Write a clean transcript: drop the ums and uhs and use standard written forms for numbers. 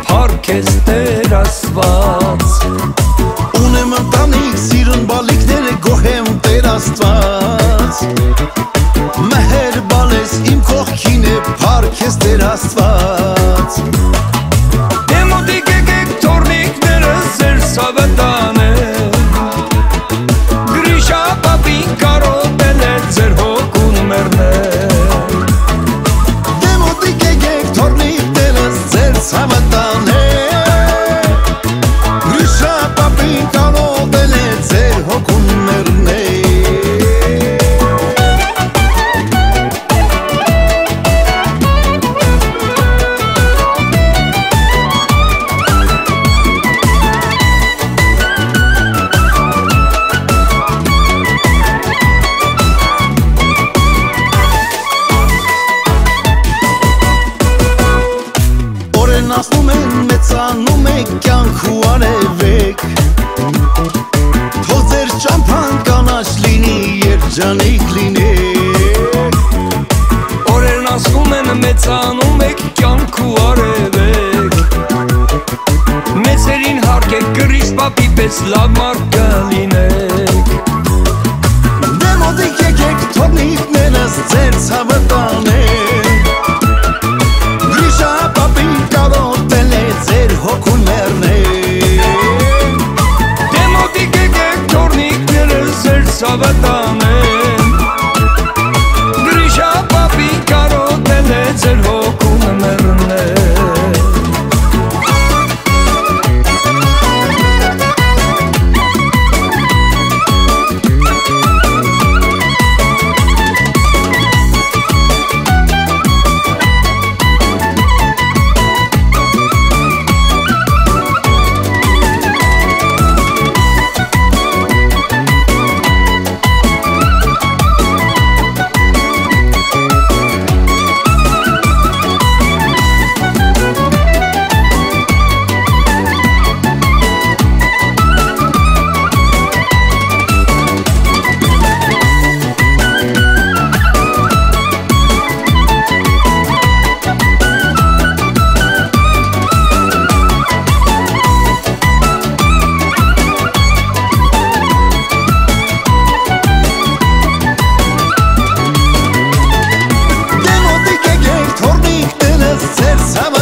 Փառքես Տեր Աստված։ Ունեմ ընտանիք, սիրուն բալիկները, գոհեմ Տեր Աստված։ Մեհեր բալես իմ կողքին է, փառքես Տեր Աստված։ Դե մոտիկ եկեք թորնիկները ձեր ցավը տանեն, Գրիշա պապին կարոտել է ձեր հոգուն մեռնել։ Դե մոտիկ եկեք թորնիկները ձեր ցավը տանեն, Գրիշա պապին կարոտել է ձեր հոգուն մեռնել։ Ասնում են մեծանում եք կյանք ու արևեք, Թող ձեր ճամփան կանաչ լինի, երջանիկ լինեք։ Օրերն ասում են մեծանում եք կյանք ու արևեք, Մեծերին հարգեք Գրիշ պապի պես լավ մարդ կլինեք։ Դե մոտիկ եկեք թորնիկներս ձեր ցավը տանեն, Գրիշա պապին կարոտել է ձեր հոգուն մեռնել։ Դե մոտիկ եկեք թորնիկներս ձեր ցավը տանեն, Գրիշա պապին կարոտել է ձեր հոգուն մեռնել։ Ձեր ցավը